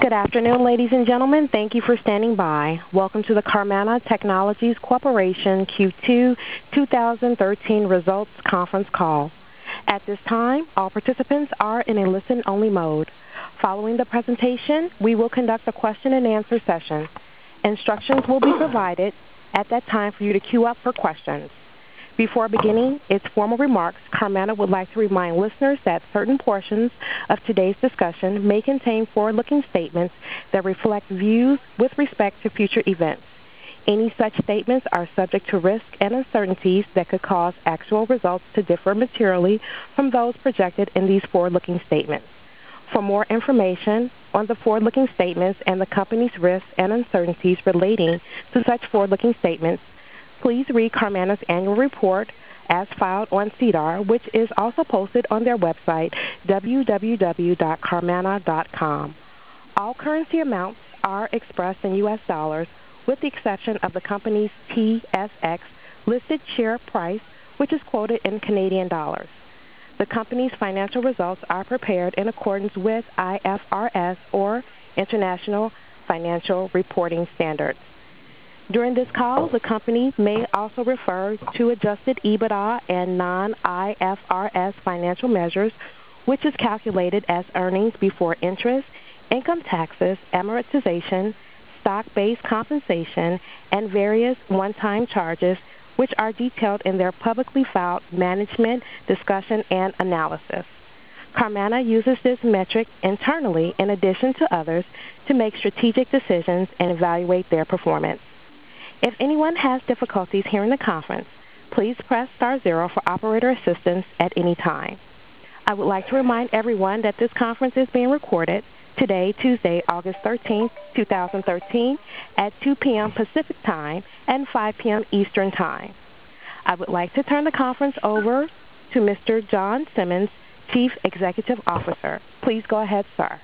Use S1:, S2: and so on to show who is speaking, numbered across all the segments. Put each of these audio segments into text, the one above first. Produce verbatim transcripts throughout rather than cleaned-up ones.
S1: Good afternoon, ladies and gentlemen. Thank you for standing by. Welcome to the Carmanah Technologies Corporation Q two twenty thirteen Results Conference Call. At this time, all participants are in a listen-only mode. Following the presentation, we will conduct a question-and-answer session. Instructions will be provided at that time for you to queue up for questions. Before beginning its formal remarks, Carmanah would like to remind listeners that certain portions of today's discussion may contain forward-looking statements that reflect views with respect to future events. Any such statements are subject to risks and uncertainties that could cause actual results to differ materially from those projected in these forward-looking statements. For more information on the forward-looking statements and the company's risks and uncertainties relating to such forward-looking statements, please read Carmanah's annual report as filed on SEDAR, which is also posted on their website, w w w dot carmanah dot com. All currency amounts are expressed in U S dollars, with the exception of the company's T S X listed share price, which is quoted in Canadian dollars. The company's financial results are prepared in accordance with I F R S, or International Financial Reporting Standards. During this call, the company may also refer to adjusted EBITDA and non-I F R S financial measures, which is calculated as earnings before interest, income taxes, amortization, stock-based compensation, and various one-time charges, which are detailed in their publicly filed management discussion and analysis. Carmanah uses this metric internally in addition to others to make strategic decisions and evaluate their performance. If anyone has difficulties hearing the conference, please press star zero for operator assistance at any time. I would like to remind everyone that this conference is being recorded today, Tuesday, August thirteenth, twenty thirteen, at two p.m. Pacific Time and five p.m. Eastern Time. I would like to turn the conference over to Mister John Simmons, Chief Executive Officer. Please go ahead, sir.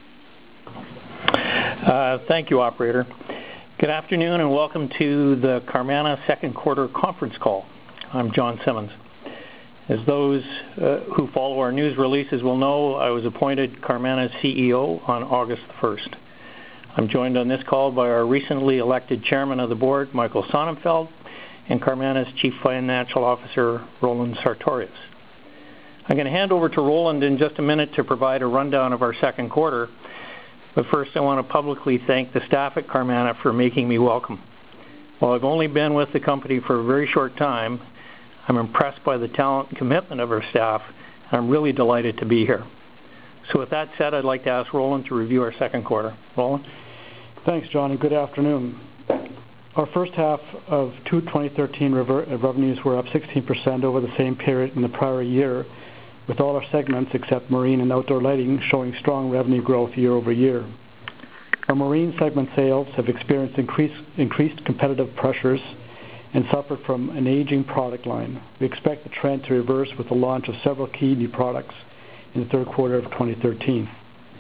S2: Uh, thank you, Operator. Good afternoon and welcome to the Carmanah second quarter conference call. I'm John Simmons. As those uh, who follow our news releases will know, I was appointed Carmanah's C E O on August first. I'm joined on this call by our recently elected Chairman of the Board, Michael Sonnenfeld, and Carmanah's Chief Financial Officer, Roland Sartorius. I'm going to hand over to Roland in just a minute to provide a rundown of our second quarter. But first, I want to publicly thank the staff at Carmanah for making me welcome. While I've only been with the company for a very short time, I'm impressed by the talent and commitment of our staff, and I'm really delighted to be here. So with that said, I'd like to ask Roland to review our second quarter. Roland?
S3: Thanks, John, and good afternoon. Our first half of twenty thirteen revenues were up sixteen percent over the same period in the prior year, with all our segments except Marine and Outdoor Lighting showing strong revenue growth year over year. Our Marine segment sales have experienced increased, increased competitive pressures and suffered from an aging product line. We expect the trend to reverse with the launch of several key new products in the third quarter of twenty thirteen.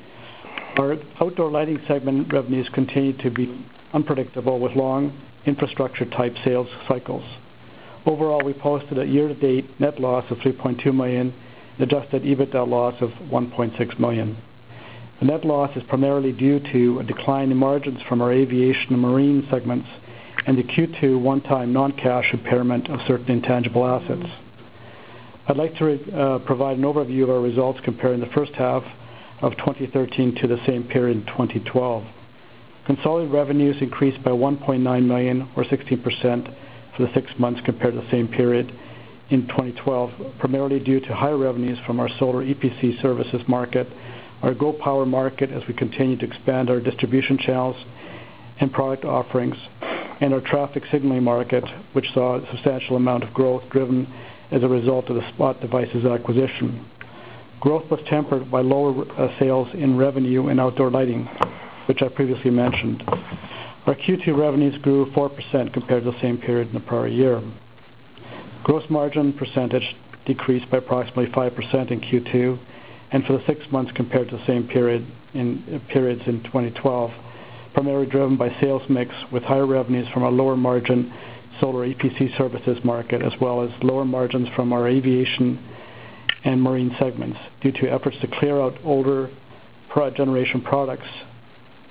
S3: Our Outdoor Lighting segment revenues continue to be unpredictable with long infrastructure-type sales cycles. Overall, we posted a year-to-date net loss of three point two million dollars, adjusted EBITDA loss of one point six million dollars. The net loss is primarily due to a decline in margins from our aviation and marine segments and the Q two one-time non-cash impairment of certain intangible assets. I'd like to uh, provide an overview of our results comparing the first half of twenty thirteen to the same period in twenty twelve. Consolidated revenues increased by one point nine million dollars or sixteen percent for the six months compared to the same period in twenty twelve, primarily due to higher revenues from our solar E P C services market, our Go Power market as we continue to expand our distribution channels and product offerings, and our traffic signaling market, which saw a substantial amount of growth driven as a result of the Spot Devices acquisition. Growth was tempered by lower uh, sales in revenue in Outdoor Lighting, which I previously mentioned. Our Q two revenues grew four percent compared to the same period in the prior year. Gross margin percentage decreased by approximately five percent in Q two, and for the six months compared to the same period in uh, periods in twenty twelve, primarily driven by sales mix with higher revenues from our lower margin solar E P C services market, as well as lower margins from our aviation and marine segments due to efforts to clear out older generation products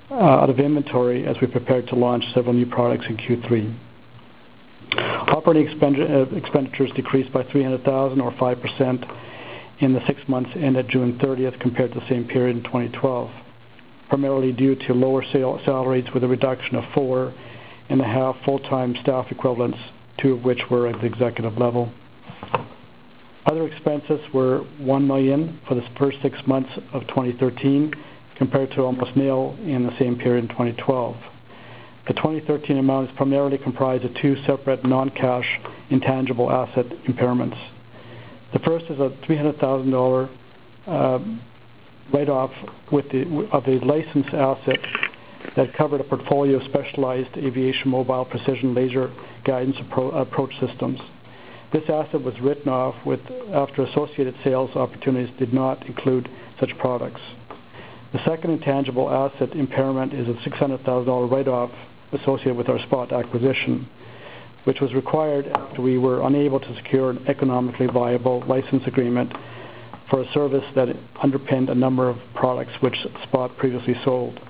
S3: uh, out of inventory as we prepared to launch several new products in Q three. Operating expendi- uh, expenditures decreased by three hundred thousand dollars or five percent in the six months ended June thirtieth compared to the same period in twenty twelve, primarily due to lower sale- salaries with a reduction of four and a half full-time staff equivalents, two of which were at the executive level. Other expenses were one million dollars for the first six months of twenty thirteen compared to almost nil in the same period in twenty twelve. The twenty thirteen amount is primarily comprised of two separate non-cash intangible asset impairments. The first is a three hundred thousand dollars uh, write-off with the, of a licensed asset that covered a portfolio of specialized aviation mobile precision laser guidance appro- approach systems. This asset was written off with after associated sales opportunities did not include such products. The second intangible asset impairment is a six hundred thousand dollars write-off associated with our Spot acquisition, which was required after we were unable to secure an economically viable license agreement for a service that underpinned a number of products which Spot previously sold.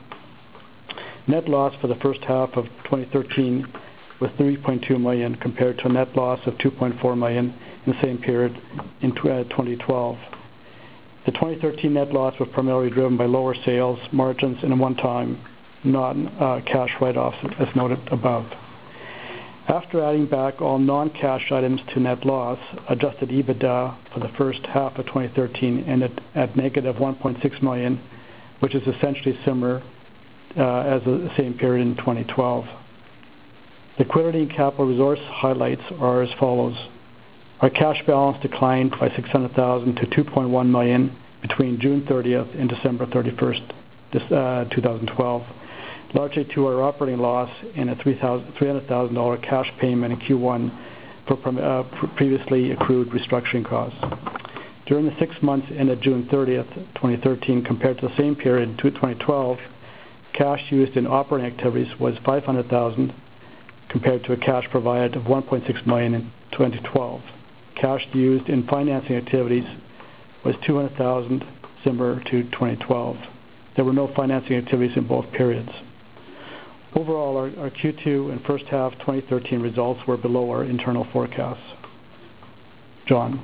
S3: Net loss for the first half of twenty thirteen was three point two million dollars compared to a net loss of two point four million dollars in the same period in twenty twelve. The twenty thirteen net loss was primarily driven by lower sales margins and a one-time non-cash uh, write-offs as noted above. After adding back all non-cash items to net loss, adjusted EBITDA for the first half of twenty thirteen ended at negative one point six million dollars, which is essentially similar uh, as the same period in twenty twelve. Liquidity and capital resource highlights are as follows. Our cash balance declined by six hundred thousand dollars to two point one million dollars between June thirtieth and December thirty-first, uh, twenty twelve, largely to our operating loss and a three hundred thousand dollars cash payment in Q one for uh, previously accrued restructuring costs. During the six months ended June thirtieth, twenty thirteen, compared to the same period in twenty twelve, cash used in operating activities was five hundred thousand dollars compared to a cash provided of one point six million dollars in twenty twelve. Cash used in financing activities was two hundred thousand dollars, similar to twenty twelve. There were no financing activities in both periods. Overall, our, our Q two and first half twenty thirteen results were below our internal forecasts. John.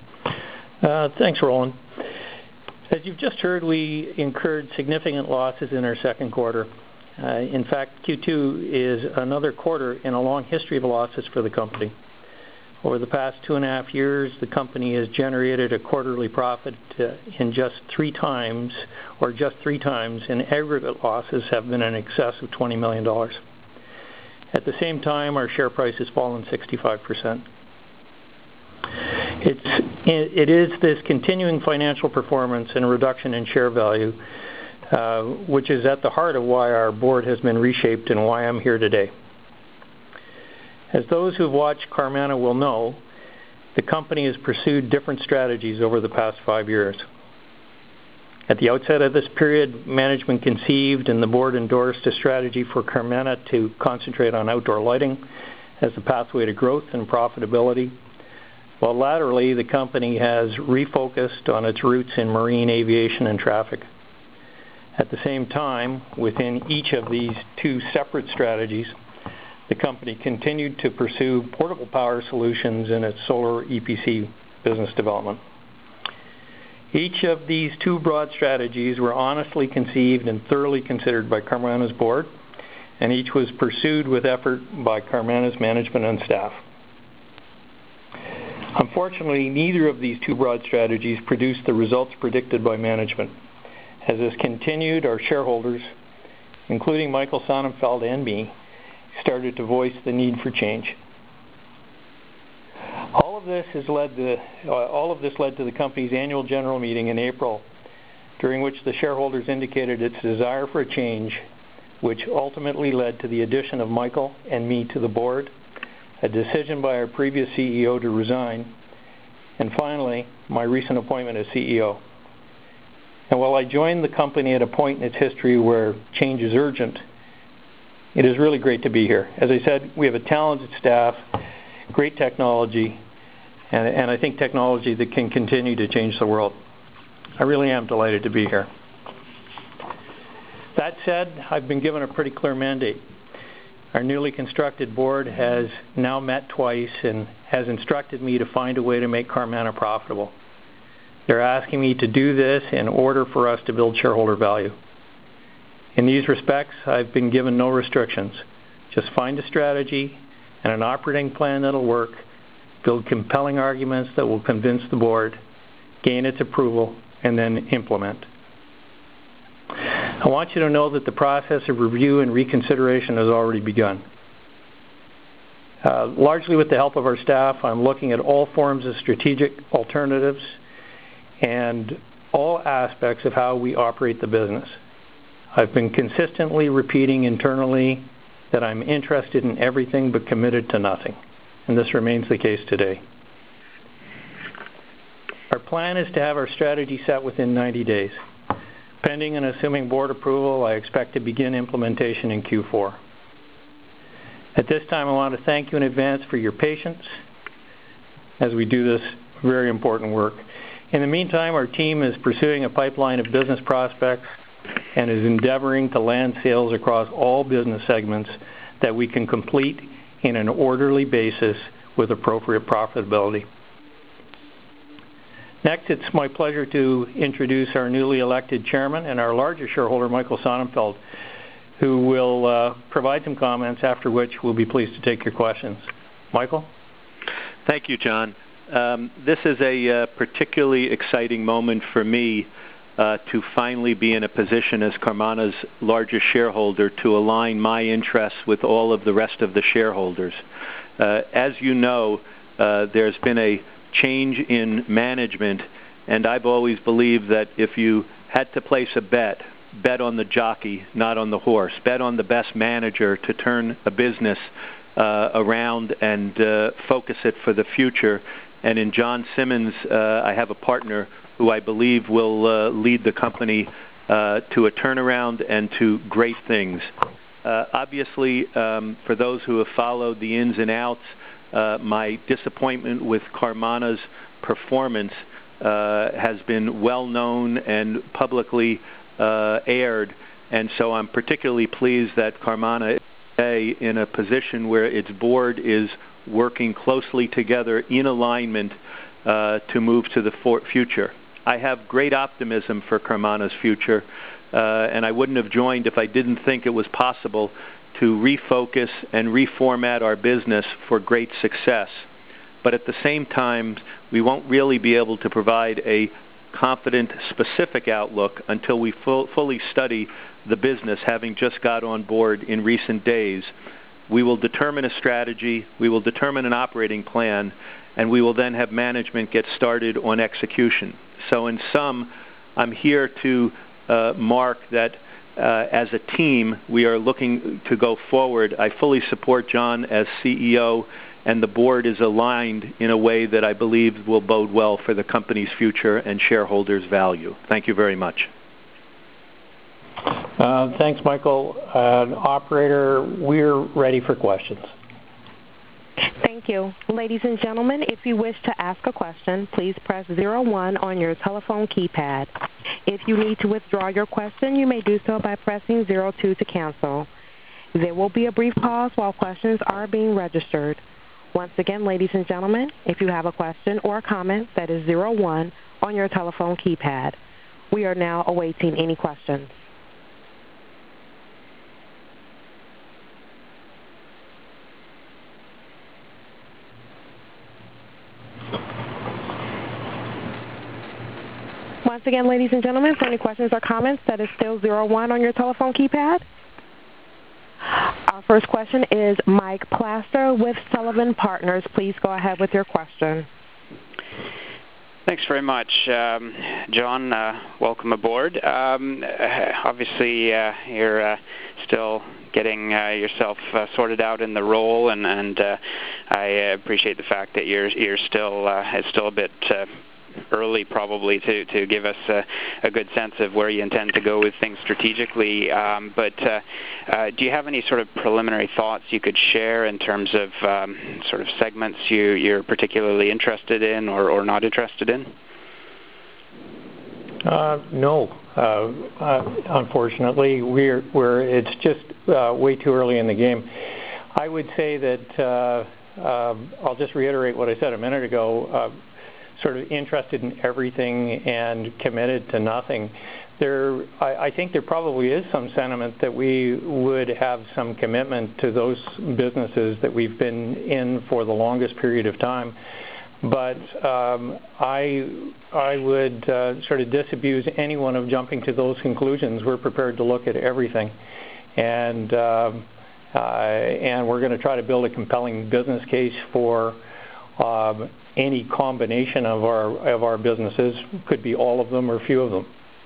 S2: Uh, thanks, Roland. As you've just heard, we incurred significant losses in our second quarter. Uh, in fact, Q two is another quarter in a long history of losses for the company. Over the past two and a half years, the company has generated a quarterly profit uh, in just three times, or just three times, and aggregate losses have been in excess of twenty million dollars. At the same time, our share price has fallen sixty-five percent. It's, it is this continuing financial performance and a reduction in share value uh, which is at the heart of why our board has been reshaped and why I'm here today. As those who've watched Carmanah will know, the company has pursued different strategies over the past five years. At the outset of this period, management conceived and the board endorsed a strategy for Carmanah to concentrate on outdoor lighting as a pathway to growth and profitability, while laterally the company has refocused on its roots in marine aviation and traffic. At the same time, within each of these two separate strategies, the company continued to pursue portable power solutions in its solar E P C business development. Each of these two broad strategies were honestly conceived and thoroughly considered by Carmanah's board, and each was pursued with effort by Carmanah's management and staff. Unfortunately, neither of these two broad strategies produced the results predicted by management. As this continued, our shareholders, including Michael Sonnenfeld and me, started to voice the need for change. All of this has led to, uh, all of this led to the company's annual general meeting in April, during which the shareholders indicated its desire for a change, which ultimately led to the addition of Michael and me to the board, a decision by our previous C E O to resign, and finally, my recent appointment as C E O. And while I joined the company at a point in its history where change is urgent, it is really great to be here. As I said, we have a talented staff, great technology, and, and I think technology that can continue to change the world. I really am delighted to be here. That said, I've been given a pretty clear mandate. Our newly constructed board has now met twice and has instructed me to find a way to make Carmanah profitable. They're asking me to do this in order for us to build shareholder value. In these respects, I've been given no restrictions. Just find a strategy and an operating plan that'll work, build compelling arguments that will convince the board, gain its approval, and then implement. I want you to know that the process of review and reconsideration has already begun. Uh, largely with the help of our staff, I'm looking at all forms of strategic alternatives and all aspects of how we operate the business. I've been consistently repeating internally that I'm interested in everything but committed to nothing, and this remains the case today. Our plan is to have our strategy set within ninety days. Pending and assuming board approval, I expect to begin implementation in Q four. At this time, I want to thank you in advance for your patience as we do this very important work. In the meantime, our team is pursuing a pipeline of business prospects and is endeavoring to land sales across all business segments that we can complete in an orderly basis with appropriate profitability. Next, it's my pleasure to introduce our newly elected chairman and our largest shareholder, Michael Sonnenfeld, who will uh, provide some comments, after which we'll be pleased to take your questions. Michael?
S4: Thank you, John. Um, this is a uh, particularly exciting moment for me uh, to finally be in a position as Carmanah's largest shareholder to align my interests with all of the rest of the shareholders. Uh, as you know, uh, there's been a change in management, and I've always believed that if you had to place a bet, bet on the jockey, not on the horse. Bet on the best manager to turn a business uh, around and uh, focus it for the future. And in John Simmons, uh, I have a partner who I believe will uh, lead the company uh, to a turnaround and to great things. Uh, obviously, um, for those who have followed the ins and outs, uh, my disappointment with Carmanah's performance uh, has been well known and publicly uh, aired, and so I'm particularly pleased that Carmanah is today in a position where its board is working closely together in alignment uh, to move to the for future. I have great optimism for Carmanah's future, uh, and I wouldn't have joined if I didn't think it was possible to refocus and reformat our business for great success. But at the same time, we won't really be able to provide a confident, specific outlook until we full, fully study the business, having just got on board in recent days. We will determine a strategy, we will determine an operating plan, and we will then have management get started on execution. So in sum, I'm here to uh, mark that uh, as a team, we are looking to go forward. I fully support John as C E O, and the board is aligned in a way that I believe will bode well for the company's future and shareholders' value. Thank you very much.
S2: Uh, thanks, Michael. Uh, operator, we're ready for questions.
S1: Thank you. Ladies and gentlemen, if you wish to ask a question, please press zero one on your telephone keypad. If you need to withdraw your question, you may do so by pressing zero two to cancel. There will be a brief pause while questions are being registered. Once again, ladies and gentlemen, if you have a question or a comment, that is zero one on your telephone keypad. We are now awaiting any questions. Once again, ladies and gentlemen, for any questions or comments, that is still zero one on your telephone keypad. Our first question is Mike Plaster with Sullivan Partners. Please go ahead with your question.
S5: Thanks very much, um, John. Uh, welcome aboard. Um, obviously, uh, you're uh, still getting uh, yourself uh, sorted out in the role, and, and uh, I appreciate the fact that you're you're still uh, it's still a bit Uh, early probably to, to give us a, a good sense of where you intend to go with things strategically, um, but uh, uh, do you have any sort of preliminary thoughts you could share in terms of um, sort of segments you, you're particularly interested in or, or not interested in?
S2: Uh, no, uh, uh, unfortunately, we're we're it's just uh, way too early in the game. I would say that uh, uh, I'll just reiterate what I said a minute ago. Uh, sort of interested in everything and committed to nothing. There, I, I think there probably is some sentiment that we would have some commitment to those businesses that we've been in for the longest period of time. But um, I, I would uh, sort of disabuse anyone of jumping to those conclusions. We're prepared to look at everything, and um, uh, and we're going to try to build a compelling business case for um, any combination of our of our businesses. Could be all of them or few of them.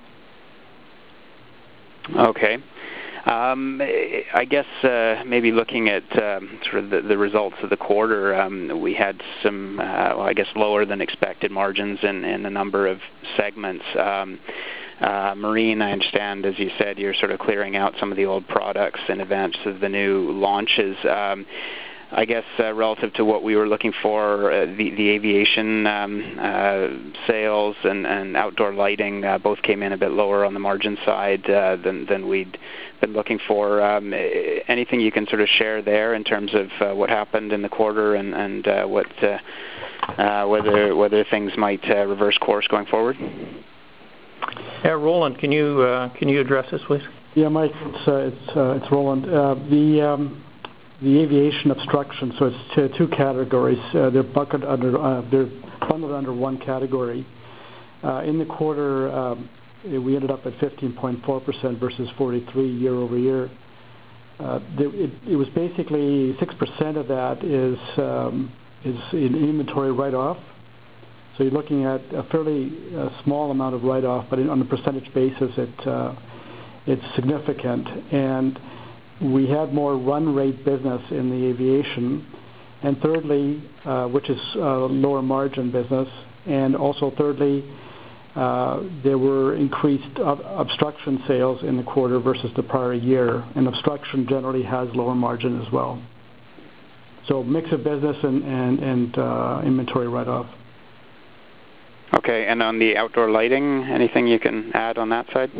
S5: Okay. Um, I guess uh, maybe looking at um, sort of the, the results of the quarter, um, we had some, uh, well, I guess, lower than expected margins in, in a number of segments. Um, uh, Marine, I understand, as you said, you're sort of clearing out some of the old products in advance of the new launches. Um, I guess uh, relative to what we were looking for, uh, the, the aviation um, uh, sales and, and outdoor lighting uh, both came in a bit lower on the margin side uh, than, than we'd been looking for. Um, anything you can sort of share there in terms of uh, what happened in the quarter and, and uh, what uh, uh, whether whether things might uh, reverse course going forward?
S2: Yeah, Roland, can you uh, can you address this, please?
S3: Yeah, Mike, it's uh, it's uh, it's Roland. Uh, the um, The aviation obstruction, so it's two, two categories. Uh, they're bucketed under, uh, they're bundled under one category. Uh, in the quarter, um, we ended up at fifteen point four percent versus forty-three year over year. Uh, it, it was basically six percent of that is um, is in inventory write-off. So you're looking at a fairly uh, small amount of write-off, but in, on a percentage basis, it uh, it's significant. And we had more run rate business in the aviation, and thirdly, uh, which is uh, lower margin business, and also thirdly, uh, there were increased ob- obstruction sales in the quarter versus the prior year, and obstruction generally has lower margin as well. So mix of business and, and, and uh, inventory write-off.
S5: Okay, and on the outdoor lighting, anything you can add on that side?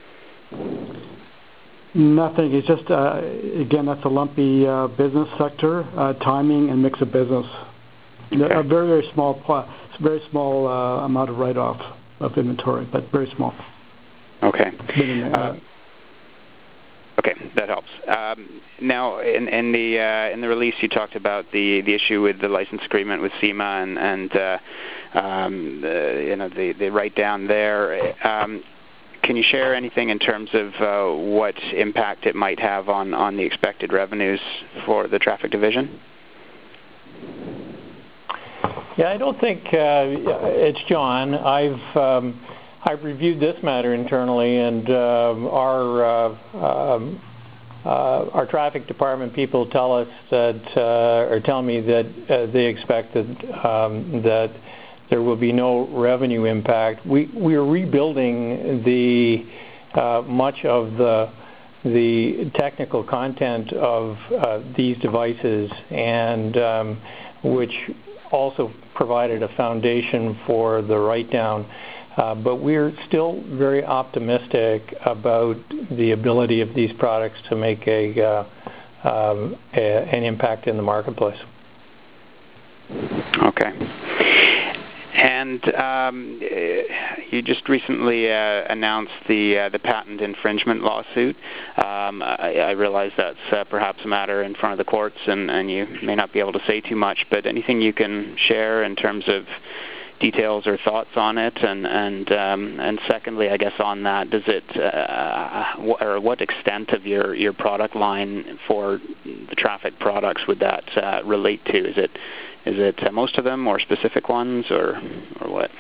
S3: Nothing. It's just, uh, again, that's a lumpy uh, business sector, uh, timing and mix of business. Okay. A very, very small, very small uh, amount of write-off of inventory, but very small.
S5: Okay.
S3: Uh,
S5: uh, okay, that helps. Um, now, in, in the uh, in the release, you talked about the, the issue with the license agreement with SEMA and and uh, um, the, you know the the write down there. Um, Can you share anything in terms of uh, what impact it might have on, on the expected revenues for the traffic division?
S2: Yeah, I don't think uh, it's John. I've um, I've reviewed this matter internally, and uh, our uh, um, uh, our traffic department people tell us that, uh, or tell me that uh, they expect that um, that. there will be no revenue impact. We we are rebuilding the uh, much of the the technical content of uh, these devices, and um, which also provided a foundation for the write-down. Uh, but we're still very optimistic about the ability of these products to make a, uh, um, a an impact in the marketplace.
S5: Okay. And um, you just recently uh, announced the uh, the patent infringement lawsuit. Um, I, I realize that's uh, perhaps a matter in front of the courts, and, and you may not be able to say too much. But anything you can share in terms of details or thoughts on it, and and um, and secondly, I guess on that, does it uh, or what extent of your your product line for the traffic products would that uh, relate to? Is it Is it uh, most of them, or specific ones, or or what?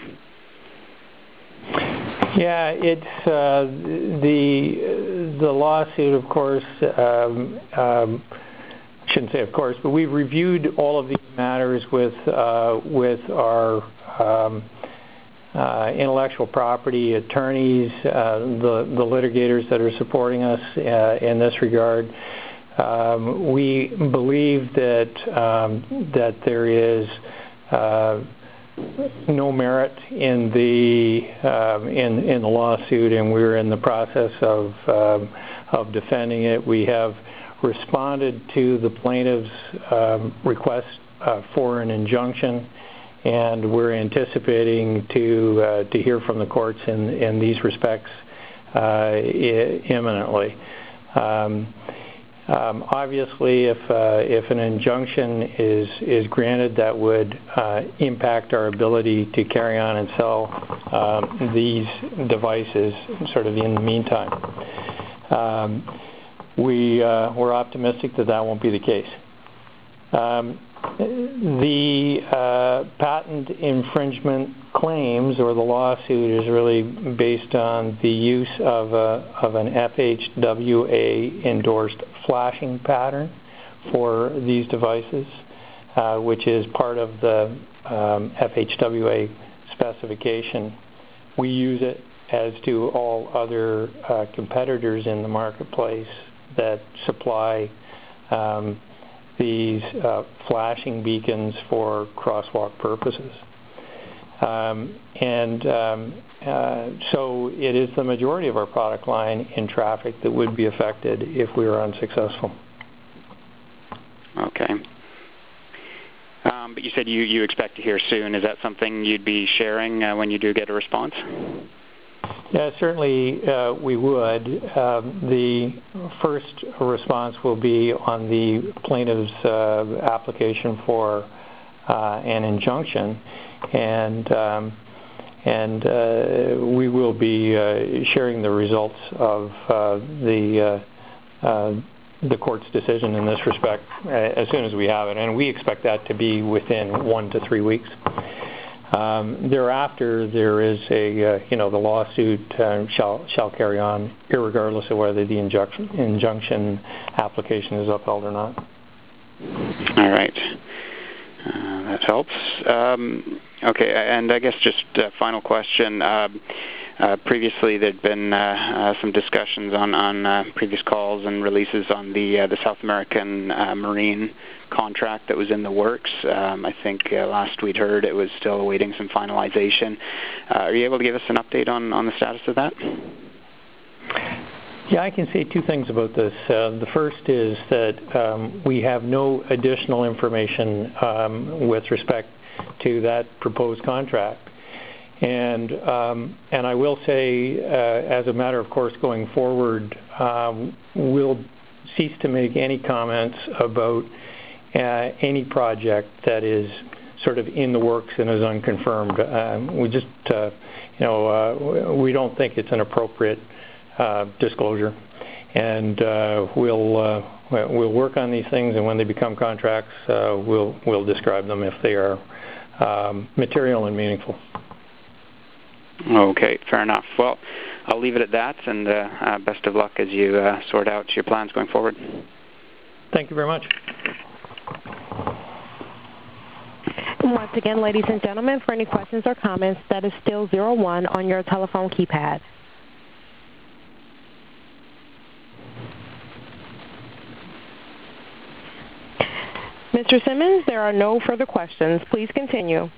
S2: Yeah, it's uh, the the lawsuit, of course. Um, um, I shouldn't say of course, but we've reviewed all of these matters with uh, with our um, uh, intellectual property attorneys, uh, the the litigators that are supporting us uh, in this regard. Um, we believe that um, that there is uh, no merit in the uh, in in the lawsuit, and we're in the process of uh, of defending it. We have responded to the plaintiff's um, request uh, for an injunction, and we're anticipating to uh, to hear from the courts in in these respects uh, I- imminently. Um, Um, obviously, if uh, if an injunction is is granted, that would uh, impact our ability to carry on and sell um, these devices, sort of in the meantime. Um, we uh, we're optimistic that that won't be the case. Um, the uh, patent infringement claims, or the lawsuit, is really based on the use of a, of an F H W A endorsed flashing pattern for these devices, uh, which is part of the um, F H W A specification. We use it, as do all other uh, competitors in the marketplace that supply um, these uh, flashing beacons for crosswalk purposes. Um, and um, uh, so it is the majority of our product line in traffic that would be affected if we were unsuccessful.
S5: Okay. Um, but you said you, you expect to hear soon. Is that something you'd be sharing uh, when you do get a response?
S2: Yeah, certainly uh, we would. Um, the first response will be on the plaintiff's uh, application for uh, an injunction, and um, and uh, we will be uh, sharing the results of uh, the uh, uh, the court's decision in this respect uh, as soon as we have it, and we expect that to be within one to three weeks. Um, thereafter, there is a, uh, you know, the lawsuit uh, shall shall carry on, irregardless of whether the injunction injunction application is upheld or not.
S5: All right, uh, that helps. Um, okay, and I guess just a final question. Uh, uh, previously, there'd been uh, uh, some discussions on on uh, previous calls and releases on the uh, the South American uh, Marine contract that was in the works. Um, I think uh, last we'd heard it was still awaiting some finalization. Uh, are you able to give us an update on, on the status of that?
S2: Yeah, I can say two things about this. Uh, the first is that um, we have no additional information um, with respect to that proposed contract. And um, and I will say, uh, as a matter of course going forward, um, we'll cease to make any comments about Uh, any project that is sort of in the works and is unconfirmed. Um, we just, uh, you know, uh, we don't think it's an appropriate uh, disclosure, and uh, we'll uh, we'll work on these things, and when they become contracts, uh, we'll we'll describe them if they are um, material and meaningful.
S5: Okay, fair enough. Well, I'll leave it at that, and uh, uh, best of luck as you uh, sort out your plans going forward.
S2: Thank you very much.
S1: Once again, ladies and gentlemen, for any questions or comments, that is still zero one on your telephone keypad. Mister Simmons, there are no further questions. Please continue.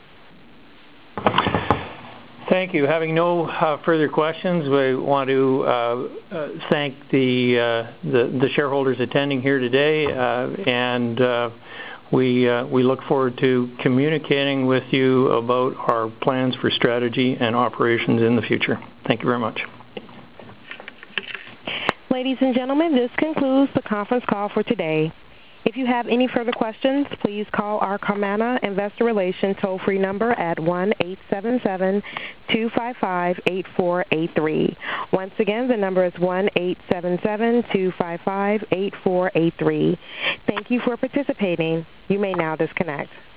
S2: Thank you. Having no uh, further questions, we want to uh, uh, thank the, uh, the the shareholders attending here today, uh, and uh, we uh, we look forward to communicating with you about our plans for strategy and operations in the future. Thank you very much.
S1: Ladies and gentlemen, this concludes the conference call for today. If you have any further questions, please call our Carmanah Investor Relations toll-free number at one eight seven seven, two five five, eight four eight three. Once again, the number is one eight seven seven, two five five, eight four eight three. Thank you for participating. You may now disconnect.